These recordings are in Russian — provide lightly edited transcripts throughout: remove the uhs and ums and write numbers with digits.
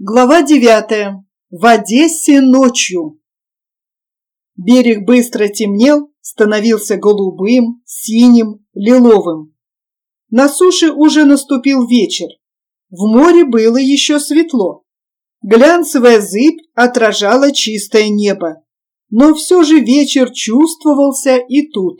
Глава 9. В Одессе ночью. Берег быстро темнел, становился голубым, синим, лиловым. На суше уже наступил вечер. В море было еще светло. Глянцевая зыбь отражала чистое небо. Но все же вечер чувствовался и тут.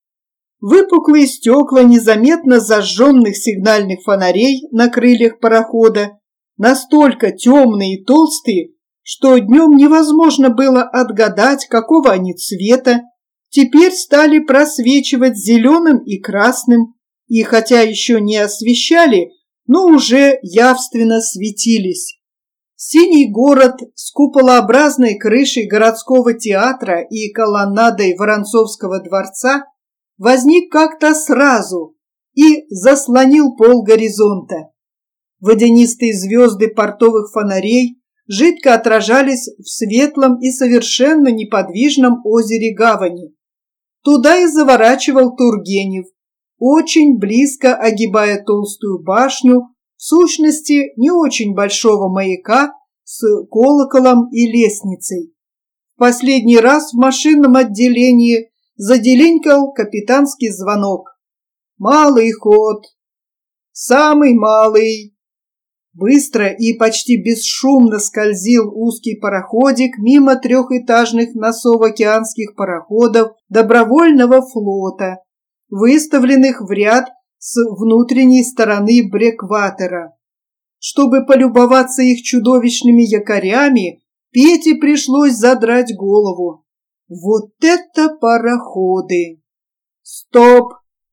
Выпуклые стекла незаметно зажженных сигнальных фонарей на крыльях парохода настолько темные и толстые, что днем невозможно было отгадать, какого они цвета, теперь стали просвечивать зеленым и красным, и хотя еще не освещали, но уже явственно светились. Синий город с куполообразной крышей городского театра и колоннадой Воронцовского дворца возник как-то сразу и заслонил пол горизонта. Водянистые звезды портовых фонарей жидко отражались в светлом и совершенно неподвижном озере гавани. Туда и заворачивал Тургенев, очень близко огибая толстую башню, в сущности не очень большого маяка с колоколом и лестницей. В последний раз в машинном отделении заделенькал капитанский звонок. «Малый ход! Самый малый!» Быстро и почти бесшумно скользил узкий пароходик мимо трехэтажных носово-океанских пароходов добровольного флота, выставленных в ряд с внутренней стороны брекватера. Чтобы полюбоваться их чудовищными якорями, Пете пришлось задрать голову. Вот это пароходы! Стоп!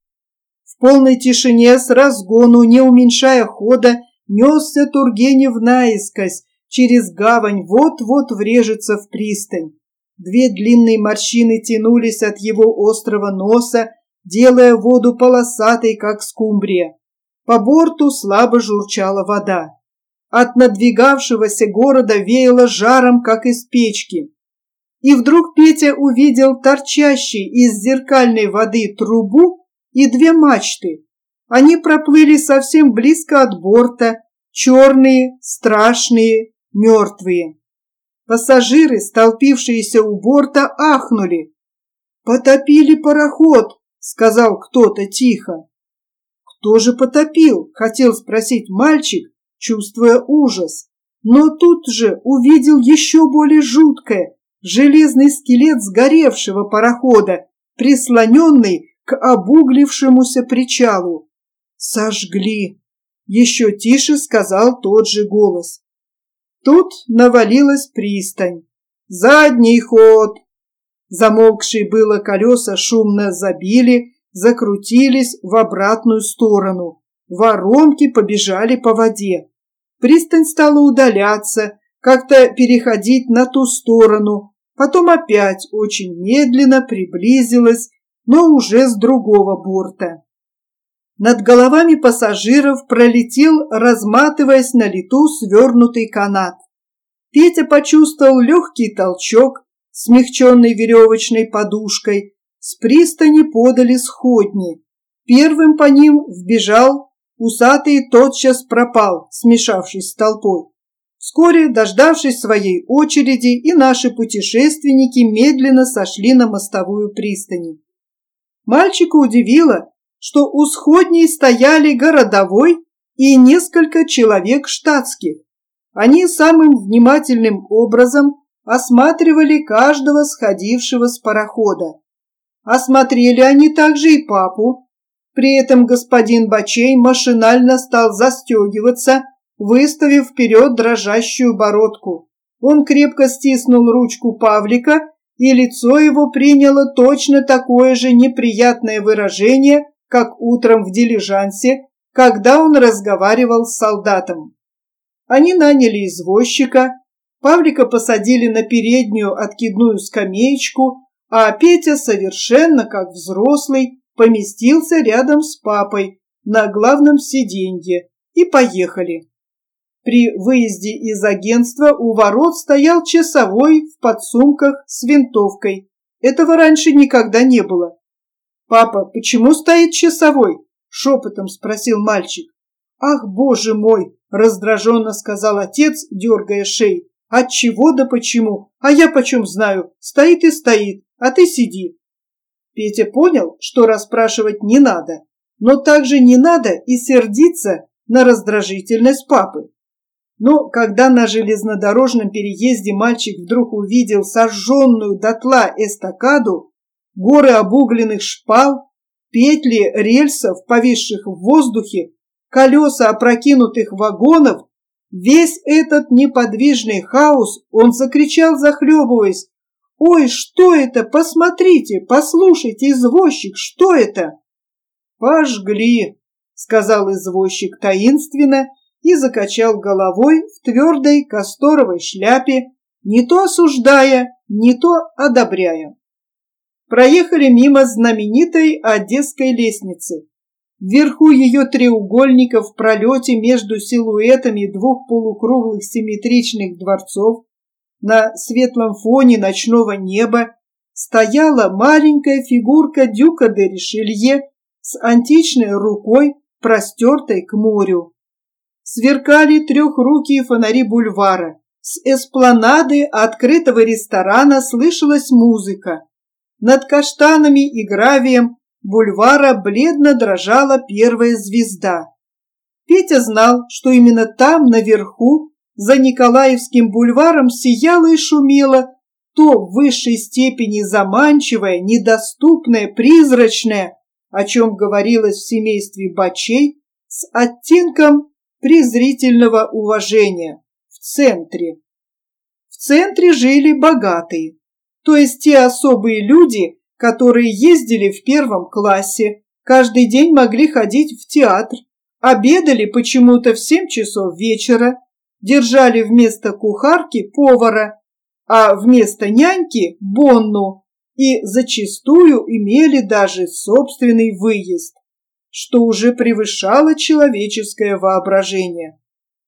В полной тишине с разгону, не уменьшая хода, несся Тургенев наискось, через гавань вот-вот врежется в пристань. Две длинные морщины тянулись от его острого носа, делая воду полосатой, как скумбрия. По борту слабо журчала вода. От надвигавшегося города веяло жаром, как из печки. И вдруг Петя увидел торчащий из зеркальной воды трубу и две мачты. Они проплыли совсем близко от борта, черные, страшные, мертвые. Пассажиры, столпившиеся у борта, ахнули. «Потопили пароход», — сказал кто-то тихо. «Кто же потопил?» — хотел спросить мальчик, чувствуя ужас. Но тут же увидел еще более жуткое — железный скелет сгоревшего парохода, прислоненный к обуглившемуся причалу. «Сожгли!» — еще тише сказал тот же голос. Тут навалилась пристань. «Задний ход!» Замолкшие было колеса шумно забили, закрутились в обратную сторону. Воронки побежали по воде. Пристань стала удаляться, как-то переходить на ту сторону, потом опять очень медленно приблизилась, но уже с другого борта. Над головами пассажиров пролетел, разматываясь на лету, свернутый канат. Петя почувствовал легкий толчок, смягченный веревочной подушкой. С пристани подали сходни. Первым по ним вбежал усатый и тотчас пропал, смешавшись с толпой. Вскоре, дождавшись своей очереди, и наши путешественники медленно сошли на мостовую пристани. Мальчика удивило, что у сходней стояли городовой и несколько человек штатских. Они самым внимательным образом осматривали каждого сходившего с парохода. Осмотрели они также и папу. При этом господин Бачей машинально стал застегиваться, выставив вперед дрожащую бородку. Он крепко стиснул ручку Павлика, и лицо его приняло точно такое же неприятное выражение, как утром в дилижансе, когда он разговаривал с солдатом. Они наняли извозчика, Павлика посадили на переднюю откидную скамеечку, а Петя, совершенно как взрослый, поместился рядом с папой на главном сиденье, и поехали. При выезде из агентства у ворот стоял часовой в подсумках с винтовкой. Этого раньше никогда не было. «Папа, почему стоит часовой?» — шепотом спросил мальчик. «Ах, боже мой!» раздраженно сказал отец, дергая шею. Отчего да почему? А я почем знаю? Стоит и стоит, а ты сиди. Петя понял, что расспрашивать не надо, но также не надо и сердиться на раздражительность папы. Но когда на железнодорожном переезде мальчик вдруг увидел сожженную дотла эстакаду, горы обугленных шпал, петли рельсов, повисших в воздухе, колеса опрокинутых вагонов, весь этот неподвижный хаос, он закричал, захлебываясь: «Ой, что это? Посмотрите, послушайте, извозчик, что это?» «Пожгли», — сказал извозчик таинственно и закачал головой в твердой касторовой шляпе, не то осуждая, не то одобряя. Проехали мимо знаменитой Одесской лестницы. Вверху ее треугольника в пролете между силуэтами двух полукруглых симметричных дворцов на светлом фоне ночного неба стояла маленькая фигурка дюка де Ришелье с античной рукой, простертой к морю. Сверкали трехрукие фонари бульвара. С эспланады открытого ресторана слышалась музыка. Над каштанами и гравием бульвара бледно дрожала первая звезда. Петя знал, что именно там, наверху, за Николаевским бульваром, сияло и шумело то в высшей степени заманчивое, недоступное, призрачное, о чем говорилось в семействе Бачей, с оттенком презрительного уважения, в центре. В центре жили богатые, то есть те особые люди, которые ездили в первом классе, каждый день могли ходить в театр, обедали почему-то в 7 часов вечера, держали вместо кухарки повара, а вместо няньки бонну и зачастую имели даже собственный выезд, что уже превышало человеческое воображение.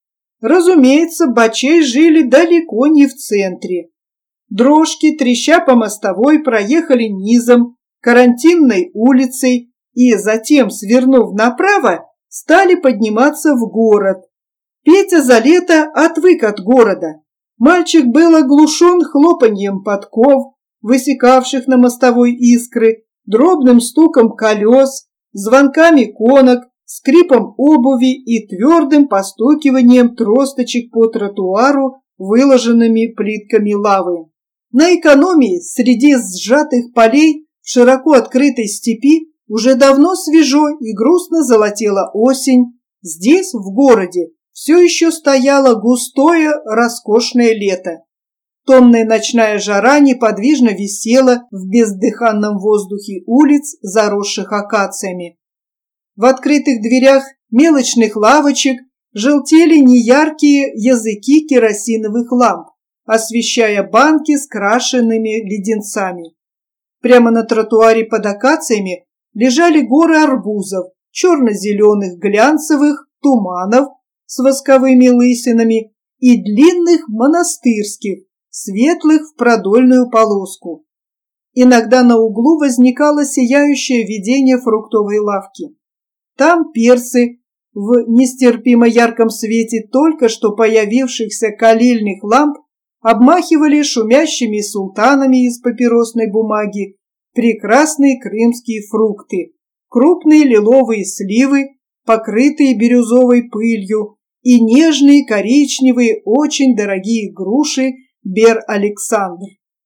Разумеется, Бачей жили далеко не в центре. Дрожки, треща по мостовой, проехали низом, Карантинной улицей и затем, свернув направо, стали подниматься в город. Петя за лето отвык от города. Мальчик был оглушен хлопаньем подков, высекавших на мостовой искры, дробным стуком колес, звонками конок, скрипом обуви и твердым постукиванием тросточек по тротуару, выложенными плитками лавы. На экономии среди сжатых полей в широко открытой степи уже давно свежо и грустно золотела осень. Здесь, в городе, все еще стояло густое, роскошное лето. Томная ночная жара неподвижно висела в бездыханном воздухе улиц, заросших акациями. В открытых дверях мелочных лавочек желтели неяркие языки керосиновых ламп, освещая банки с крашенными леденцами. Прямо на тротуаре под акациями лежали горы арбузов, черно-зеленых глянцевых туманов с восковыми лысинами и длинных монастырских, светлых в продольную полоску. Иногда на углу возникало сияющее видение фруктовой лавки. Там персы в нестерпимо ярком свете только что появившихся калильных ламп обмахивали шумящими султанами из папиросной бумаги прекрасные крымские фрукты, крупные лиловые сливы, покрытые бирюзовой пылью, и нежные коричневые, очень дорогие груши Бер-Александр.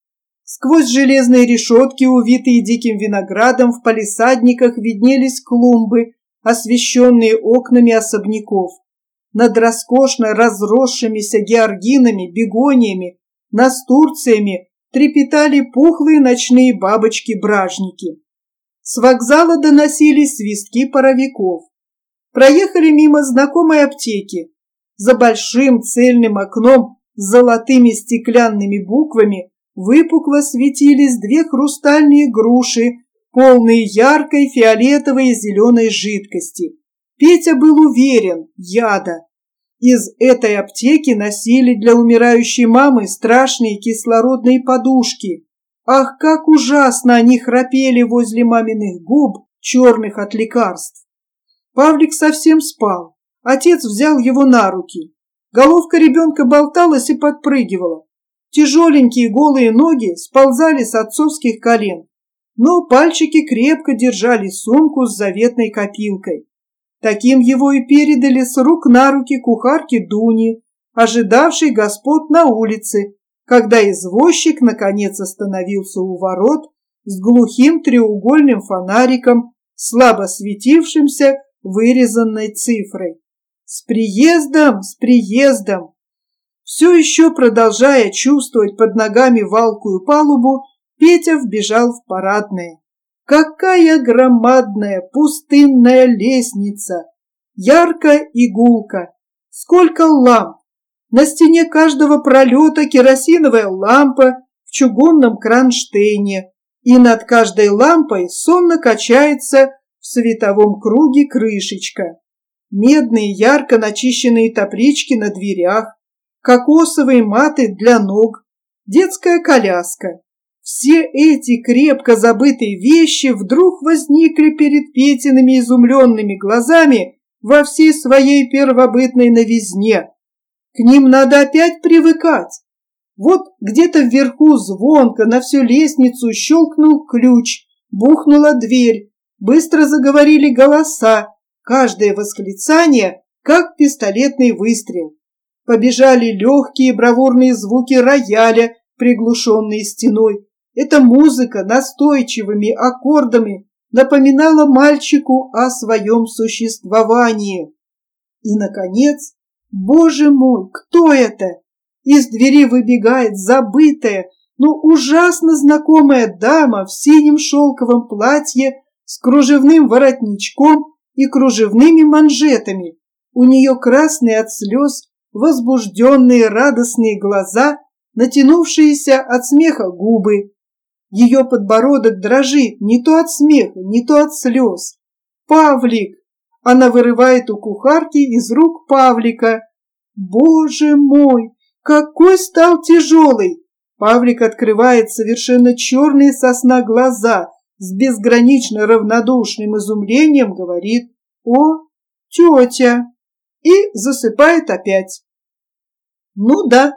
Сквозь железные решетки, увитые диким виноградом, в палисадниках виднелись клумбы, освещенные окнами особняков. Над роскошно разросшимися георгинами, бегониями, настурциями трепетали пухлые ночные бабочки-бражники. С вокзала доносились свистки паровиков. Проехали мимо знакомой аптеки. За большим цельным окном с золотыми стеклянными буквами выпукло светились 2 хрустальные груши, полные яркой фиолетовой и зеленой жидкости. Петя был уверен, яда. Из этой аптеки носили для умирающей мамы страшные кислородные подушки. Ах, как ужасно они храпели возле маминых губ, черных от лекарств. Павлик совсем спал. Отец взял его на руки. Головка ребенка болталась и подпрыгивала. Тяжеленькие голые ноги сползали с отцовских колен, но пальчики крепко держали сумку с заветной копилкой. Таким его и передали с рук на руки кухарке Дуне, ожидавшей господ на улице, когда извозчик наконец остановился у ворот с глухим треугольным фонариком, слабо светившимся вырезанной цифрой. «С приездом! С приездом!» Все еще продолжая чувствовать под ногами валкую палубу, Петя вбежал в парадное. Какая громадная пустынная лестница! Ярко и гулко! Сколько ламп! На стене каждого пролета керосиновая лампа в чугунном кронштейне, и над каждой лампой сонно качается в световом круге крышечка. Медные ярко начищенные таблички на дверях, кокосовые маты для ног, детская коляска. Все эти крепко забытые вещи вдруг возникли перед Петиными изумленными глазами во всей своей первобытной новизне. К ним надо опять привыкать. Вот где-то вверху звонко на всю лестницу щелкнул ключ, бухнула дверь, быстро заговорили голоса, каждое восклицание, как пистолетный выстрел. Побежали легкие бравурные звуки рояля, приглушенные стеной. Эта музыка настойчивыми аккордами напоминала мальчику о своем существовании. И, наконец, боже мой, кто это? Из двери выбегает забытая, но ужасно знакомая дама в синем шелковом платье с кружевным воротничком и кружевными манжетами. У нее красные от слез, возбужденные радостные глаза, натянувшиеся от смеха губы. Ее подбородок дрожит не то от смеха, не то от слез. «Павлик!» Она вырывает у кухарки из рук Павлика. «Боже мой! Какой стал тяжелый!» Павлик открывает совершенно черные со сна глаза, с безгранично равнодушным изумлением говорит: «О, тетя!» и засыпает опять. Ну да,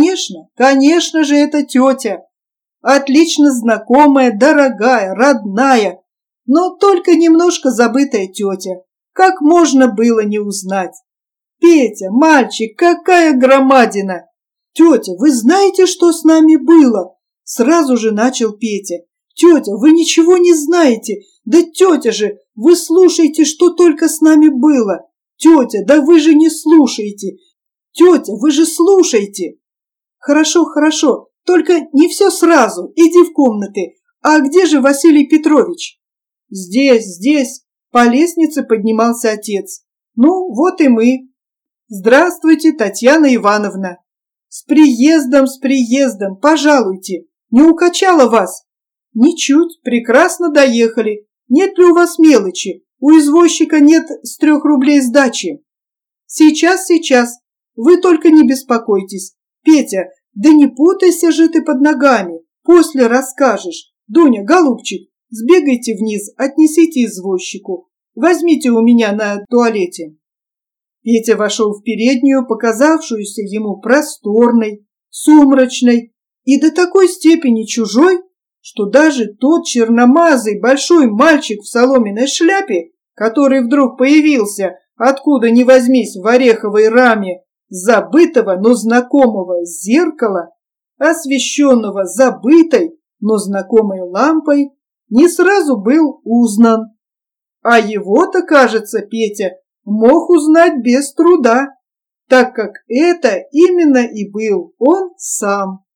конечно же это тетя. Отлично знакомая, дорогая, родная, но только немножко забытая тетя. Как можно было не узнать? «Петя, мальчик, какая громадина!» «Тетя, вы знаете, что с нами было?» Сразу же начал Петя. «Тетя, вы ничего не знаете! Да тетя же, вы слушайте, что только с нами было! Тетя, да вы же не слушаете! Тетя, вы же слушайте!» «Хорошо, хорошо, только не все сразу, иди в комнаты. А где же Василий Петрович?» «Здесь!» По лестнице поднимался отец. «Ну, вот и мы. Здравствуйте, Татьяна Ивановна!» с приездом, пожалуйте! Не укачало вас?» «Ничуть, прекрасно доехали. Нет ли у вас мелочи? У извозчика нет с 3 рублей сдачи». Сейчас, вы только не беспокойтесь. Петя, да не путайся же ты под ногами, после расскажешь. Дуня, голубчик, сбегайте вниз, отнесите извозчику. Возьмите у меня на туалете». Петя вошел в переднюю, показавшуюся ему просторной, сумрачной и до такой степени чужой, что даже тот черномазый большой мальчик в соломенной шляпе, который вдруг появился, откуда ни возьмись, в ореховой раме забытого, но знакомого зеркала, освещенного забытой, но знакомой лампой, не сразу был узнан. А его-то, кажется, Петя мог узнать без труда, так как это именно и был он сам.